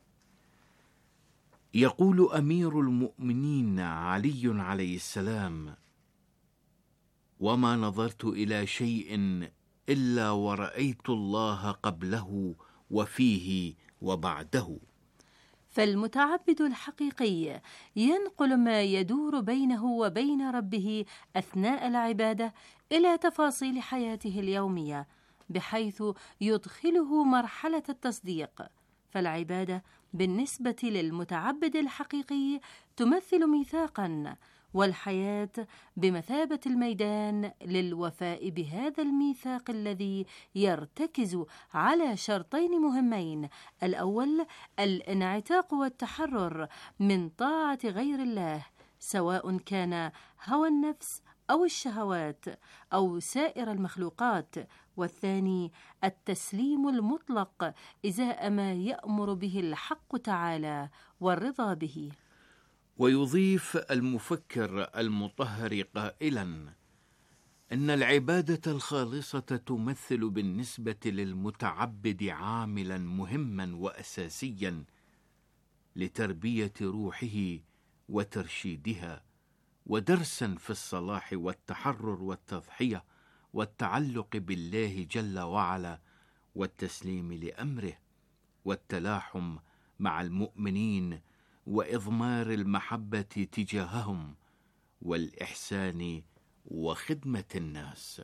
يقول أمير المؤمنين علي عليه السلام: وما نظرت إلى شيء إلا ورأيت الله قبله وفيه وبعده. فالمتعبد الحقيقي ينقل ما يدور بينه وبين ربه أثناء العبادة إلى تفاصيل حياته اليومية، بحيث يدخله مرحلة التصديق. فالعبادة بالنسبة للمتعبد الحقيقي تمثل ميثاقاً، والحياة بمثابة الميدان للوفاء بهذا الميثاق الذي يرتكز على شرطين مهمين: الأول الانعتاق والتحرر من طاعة غير الله، سواء كان هوى النفس أو الشهوات أو سائر المخلوقات، والثاني التسليم المطلق إزاء ما يأمر به الحق تعالى والرضا به. ويضيف المفكر المطهر قائلا: إن العبادة الخالصة تمثل بالنسبة للمتعبد عاملا مهما وأساسيا لتربية روحه وترشيدها، ودرسا في الصلاح والتحرر والتضحية والتعلق بالله جل وعلا، والتسليم لأمره، والتلاحم مع المؤمنين، وإضمار المحبة تجاههم، والإحسان وخدمة الناس.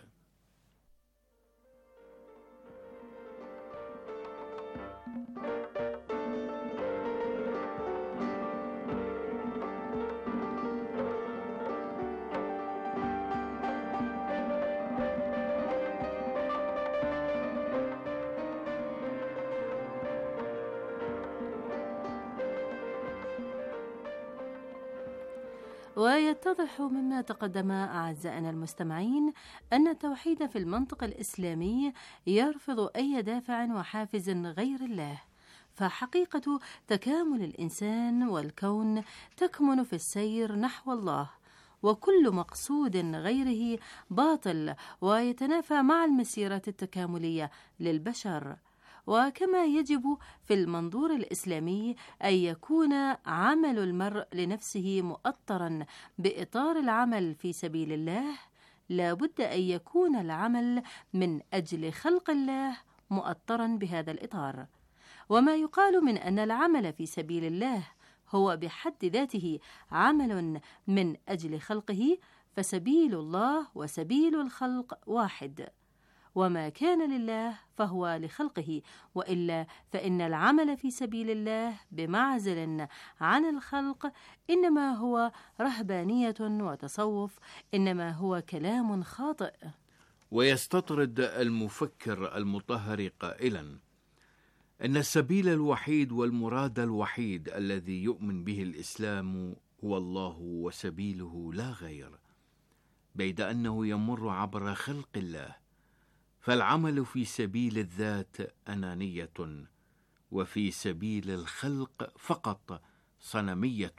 ويتضح مما تقدم أعزائنا المستمعين أن التوحيد في المنطق الإسلامي يرفض أي دافع وحافز غير الله، فحقيقة تكامل الإنسان والكون تكمن في السير نحو الله، وكل مقصود غيره باطل ويتنافى مع المسيرة التكاملية للبشر. وكما يجب في المنظور الإسلامي أن يكون عمل المرء لنفسه مؤطرا بإطار العمل في سبيل الله، لا بد أن يكون العمل من أجل خلق الله مؤطرا بهذا الإطار. وما يقال من أن العمل في سبيل الله هو بحد ذاته عمل من أجل خلقه، فسبيل الله وسبيل الخلق واحد، وما كان لله فهو لخلقه، وإلا فإن العمل في سبيل الله بمعزل عن الخلق إنما هو رهبانية وتصوف، إنما هو كلام خاطئ. ويستطرد المفكر المطهر قائلا: إن السبيل الوحيد والمراد الوحيد الذي يؤمن به الإسلام هو الله وسبيله لا غير، بيد أنه يمر عبر خلق الله، فالعمل في سبيل الذات أنانية، وفي سبيل الخلق فقط صنمية،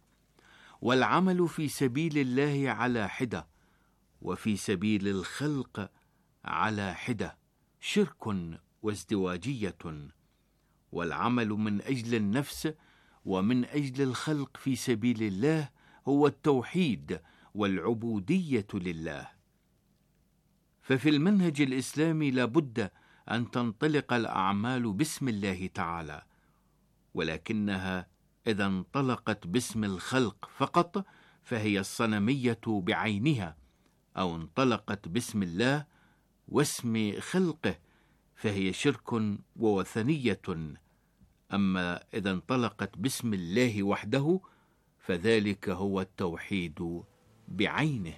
والعمل في سبيل الله على حدة، وفي سبيل الخلق على حدة، شرك وازدواجية. والعمل من أجل النفس ومن أجل الخلق في سبيل الله هو التوحيد والعبودية لله. ففي المنهج الإسلامي لا بد أن تنطلق الأعمال باسم الله تعالى، ولكنها إذا انطلقت باسم الخلق فقط فهي الصنمية بعينها، أو انطلقت باسم الله واسم خلقه فهي شرك ووثنية. أما إذا انطلقت باسم الله وحده فذلك هو التوحيد بعينه.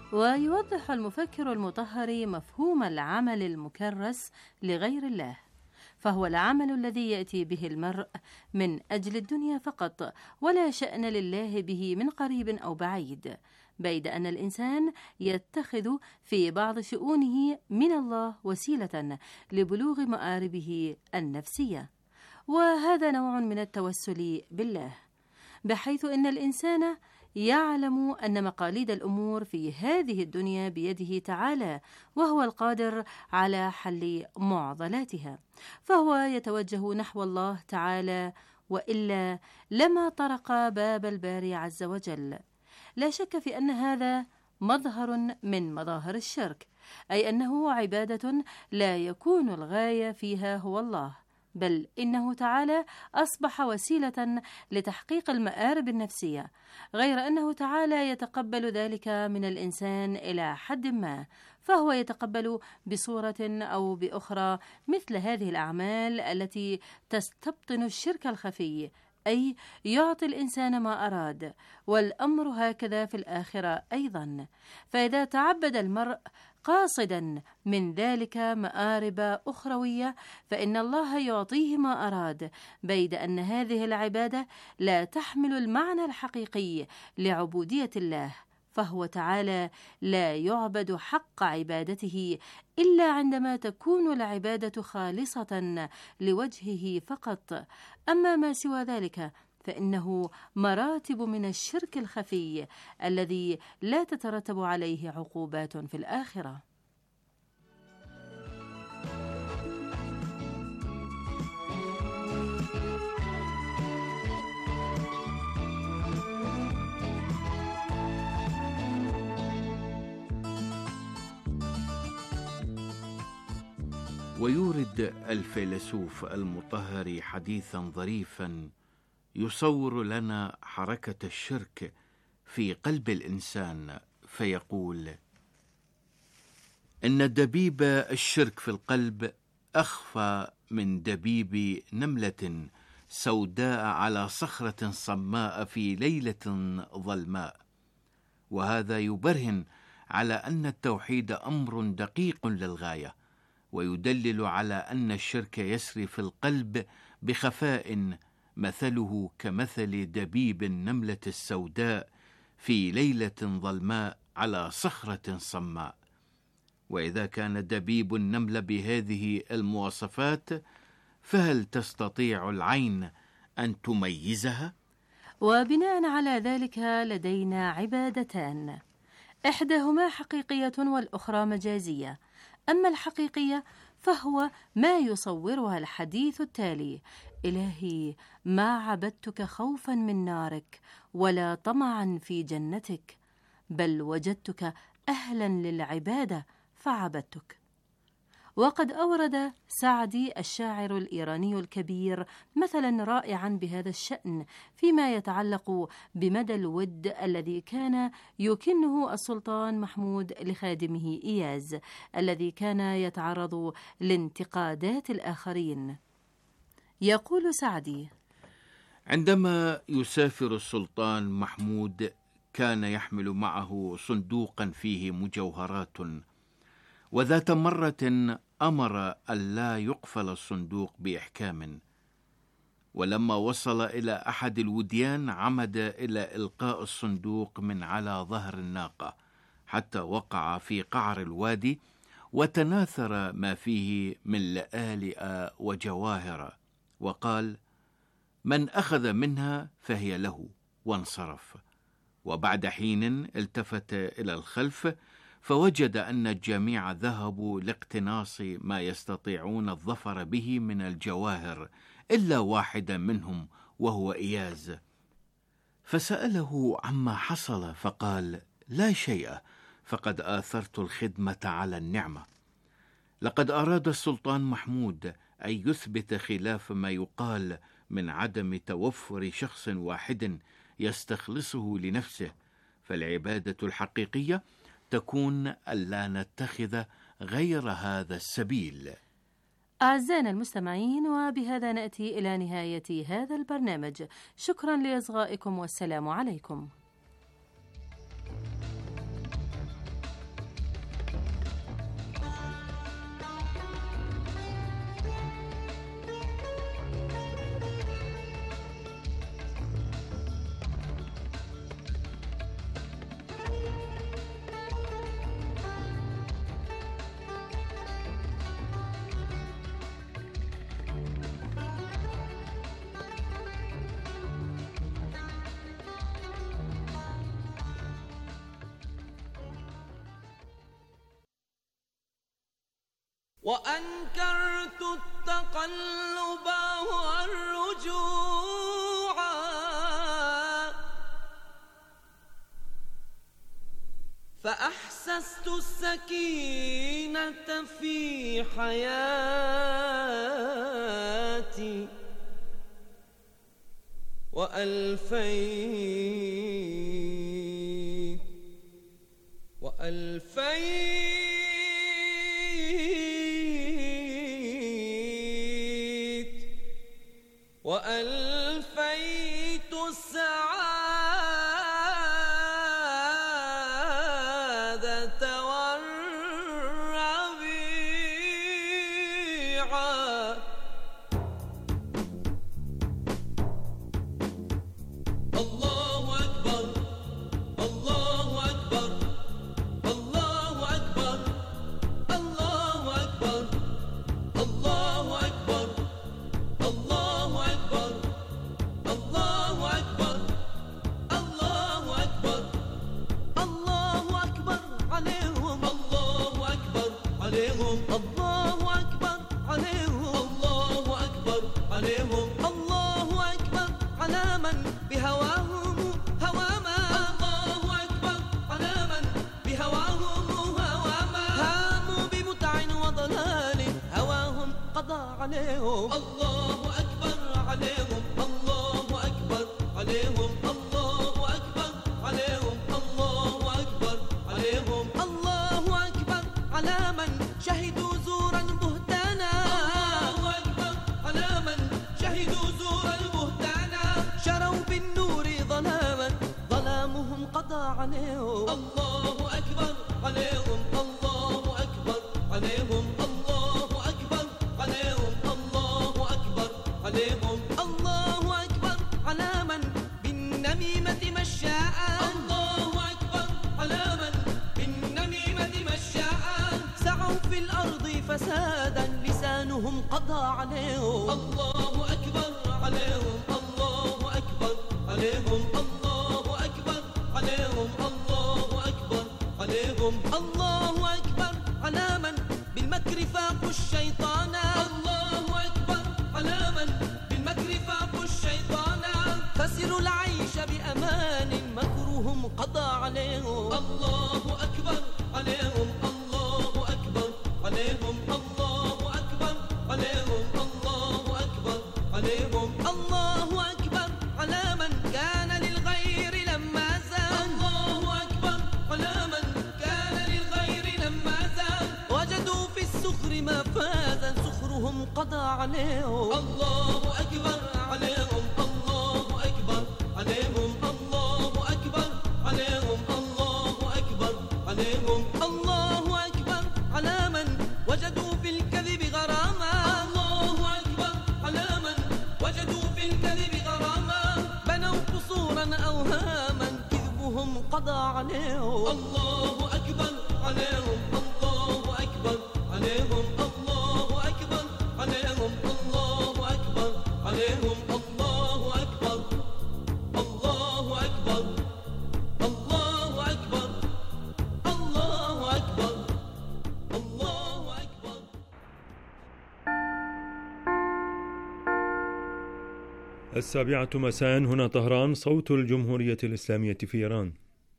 ويوضح المفكر المطهري مفهوم العمل المكرس لغير الله، فهو العمل الذي يأتي به المرء من أجل الدنيا فقط، ولا شأن لله به من قريب أو بعيد، بيد أن الإنسان يتخذ في بعض شؤونه من الله وسيلة لبلوغ مآربه النفسية، وهذا نوع من التوسل بالله، بحيث أن الإنسان يعلم أن مقاليد الأمور في هذه الدنيا بيده تعالى، وهو القادر على حل معضلاتها، فهو يتوجه نحو الله تعالى، وإلا لما طرق باب الباري عز وجل. لا شك في أن هذا مظهر من مظاهر الشرك، أي أنه عبادة لا يكون الغاية فيها هو الله، بل إنه تعالى أصبح وسيلة لتحقيق المآرب النفسية، غير أنه تعالى يتقبل ذلك من الإنسان إلى حد ما، فهو يتقبل بصورة أو بأخرى مثل هذه الأعمال التي تستبطن الشرك الخفي، أي يعطي الإنسان ما أراد، والأمر هكذا في الآخرة أيضا. فإذا تعبد المرء قاصدا من ذلك مآرب أخروية فإن الله يعطيه ما أراد، بيد أن هذه العبادة لا تحمل المعنى الحقيقي لعبودية الله، فهو تعالى لا يعبد حق عبادته إلا عندما تكون العبادة خالصة لوجهه فقط. أما ما سوى ذلك فإنه مراتب من الشرك الخفي الذي لا تترتب عليه عقوبات في الآخرة. ويورد الفيلسوف المطهري حديثا ظريفا يصور لنا حركة الشرك في قلب الإنسان، فيقول: إن دبيب الشرك في القلب أخفى من دبيب نملة سوداء على صخرة صماء في ليلة ظلماء. وهذا يبرهن على أن التوحيد أمر دقيق للغاية، ويدلل على أن الشرك يسري في القلب بخفاء، مثله كمثل دبيب النملة السوداء في ليلة ظلماء على صخرة صماء. وإذا كان دبيب النملة بهذه المواصفات، فهل تستطيع العين أن تميزها؟ وبناء على ذلك لدينا عبادتان، إحداهما حقيقية والأخرى مجازية. أما الحقيقية فهو ما يصورها الحديث التالي: إلهي ما عبدتك خوفا من نارك ولا طمعا في جنتك، بل وجدتك أهلا للعبادة فعبدتك. وقد أورد سعدي الشاعر الإيراني الكبير مثلا رائعا بهذا الشأن فيما يتعلق بمدى الود الذي كان يكنه السلطان محمود لخادمه إياز، الذي كان يتعرض لانتقادات الآخرين. يقول سعدي: عندما يسافر السلطان محمود كان يحمل معه صندوقا فيه مجوهرات، وذات مرة أمر ألا يقفل الصندوق بإحكام، ولما وصل إلى أحد الوديان عمد إلى إلقاء الصندوق من على ظهر الناقة حتى وقع في قعر الوادي، وتناثر ما فيه من لآلئ وجواهر، وقال: من أخذ منها فهي له، وانصرف. وبعد حين التفت إلى الخلف فوجد أن الجميع ذهبوا لاقتناص ما يستطيعون الظفر به من الجواهر إلا واحدا منهم وهو إياز، فسأله عما حصل فقال: لا شيء، فقد آثرت الخدمة على النعمة. لقد أراد السلطان محمود أن يثبت خلاف ما يقال من عدم توفر شخص واحد يستخلصه لنفسه، فالعبادة الحقيقية تكون ألا نتخذ غير هذا السبيل. أعزائنا المستمعين، وبهذا نأتي إلى نهاية هذا البرنامج. شكرا لإصغائكم والسلام عليكم. وأنكرت التقلب والرجوع فأحسست السكينة في حياتي وألفيت وألفيت وألفيت السعادة والربيع. الله أكبر الله أكبر الله أكبر الله أكبر الله أكبر الله أكبر الله أكبر الله أكبر الله أكبر عليهم الله أكبر عليهم الله أكبر عليهم الله أكبر عليهم الله أكبر على من بهواهم هواما الله أكبر على من بهواهم هواما هاموا بمتع وضلال هواهم قضى عليهم الله أكبر عليهم الله أكبر عليهم الله أكبر عليهم الله أكبر عليهم الله أكبر على من شهدوا زورا بهتانا الله أكبر على من شهدوا زورا بهتانا شروا بالنور ظلاما ظلامهم قضى عليهم الله أكبر عليهم الله أكبر عليهم الله أكبر عليهم الله أكبر عليهم الله أكبر على من بالنميمة مشاء الله أكبر على من بالنميمة مشاء سعوا في الأرض فسادا لسانهم قضى عليهم الله أكبر عليهم الله أكبر عليهم الله أكبر عليهم الله أكبر عليهم الله أكبر على من بالمكر فاقوا الشيطان الله أكبر على من بالمكر فاقوا الشيطان خسروا العيش بأمان مكرهم قضى عليهم الله أكبر عليهم الله أكبر عليهم الله أكبر عليهم الله أكبر عليهم الله أكبر على من كان للغير لما زاد الله أكبر على من كان للغير لما زاد وجدوا في السخر ما فاز سخرهم قضى عليهم الله أكبر عليهم الله أكبر عليهم الله أكبر عليهم الله أكبر عليهم الله أكبر على من وجدوا في الكذب غراما الله أكبر على من وجدوا في الكذب غراما بنوا قصورا أوهاما كذبهم قضى عليهم الله أكبر عليهم الله أكبر عليهم الله أكبر عليهم الله أكبر عليهم الله أكبر الله أكبر الله أكبر الله أكبر الله أكبر. السابعة مساء هنا طهران، صوت الجمهورية الإسلامية في إيران.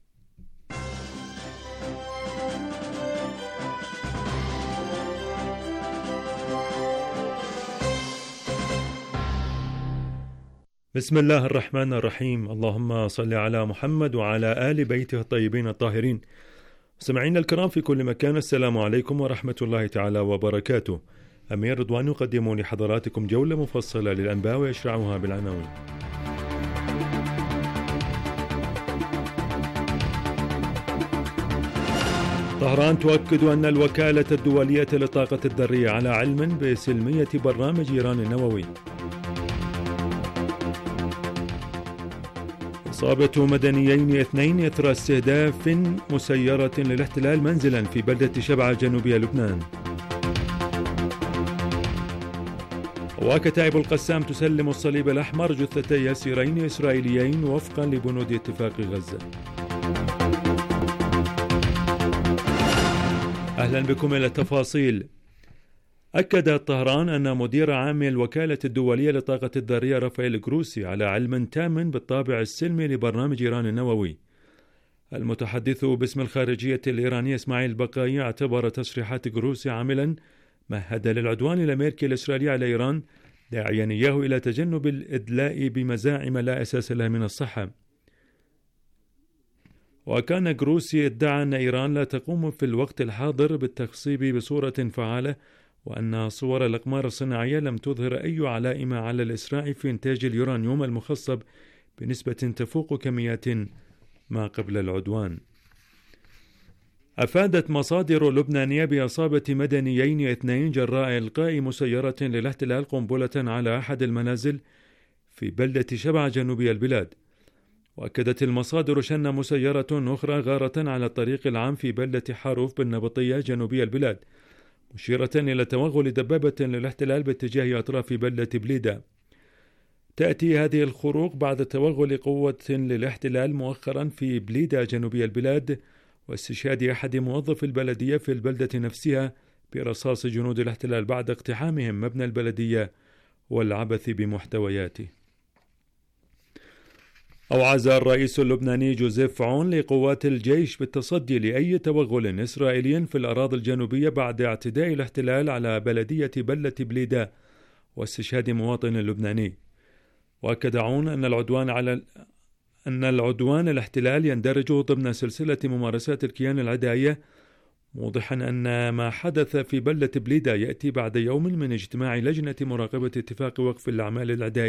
بسم الله الرحمن الرحيم. اللهم صل على محمد وعلى آل بيته الطيبين الطاهرين. سمعينا الكرام في كل مكان، السلام عليكم ورحمة الله تعالى وبركاته. أمير رضوان يقدم لحضراتكم جولة مفصلة للأنباء ويشرعها بالعناوين. طهران تؤكد أن الوكالة الدولية للطاقة الذرية على علم بسلمية برنامج إيران النووي. إصابة مدنيين اثنين إثر استهداف مسيرة للاحتلال منزلا في بلدة شبعة جنوبية لبنان. وكتائب القسام تسلم الصليب الأحمر جثتي أسيرين إسرائيليين وفقا لبنود اتفاق غزة. أهلا بكم إلى التفاصيل. أكد طهران أن مدير عام الوكالة الدولية للطاقة الذرية رافائيل جروسي على علم تام بالطابع السلمي لبرنامج إيران النووي. المتحدث باسم الخارجية الإيرانية إسماعيل بقاي اعتبر تصريحات جروسي عاملا مهد للعدوان الأمريكي الإسرائيلي على إيران، داعيا إياه إلى تجنب الإدلاء بمزاعم لا أساس لها من الصحة. وكان جروسي ادعى أن إيران لا تقوم في الوقت الحاضر بالتخصيب بصورة فعالة، وأن صور الأقمار الصناعية لم تظهر أي علائم على الإسراع في إنتاج اليورانيوم المخصب بنسبة تفوق كميات ما قبل العدوان. أفادت مصادر لبنانية بإصابة مدنيين اثنين جراء إلقاء مسيرة للاحتلال قنبلة على أحد المنازل في بلدة شبع جنوبي البلاد. وأكدت المصادر شن مسيرة أخرى غارة على الطريق العام في بلدة حاروف بالنبطية جنوبي البلاد، مشيرة إلى توغل دبابة للاحتلال باتجاه أطراف بلدة بليدة. تأتي هذه الخروق بعد توغل قوة للاحتلال مؤخرا في بليدة جنوبي البلاد، واستشهاد أحد موظفي البلدية في البلدة نفسها برصاص جنود الاحتلال بعد اقتحامهم مبنى البلدية والعبث بمحتوياته. أوعز الرئيس اللبناني جوزيف عون لقوات الجيش بالتصدي لأي توغل إسرائيلي في الأراضي الجنوبية بعد اعتداء الاحتلال على بلدية بلة بليدة واستشهاد مواطن لبناني. وأكد عون أن العدوان على أن العدوان الاحتلال يندرج ضمن سلسلة ممارسات الكيان العدائية، موضحا أن ما حدث في بلة بليدة يأتي بعد يوم من اجتماع لجنة مراقبة اتفاق وقف الأعمال العدائية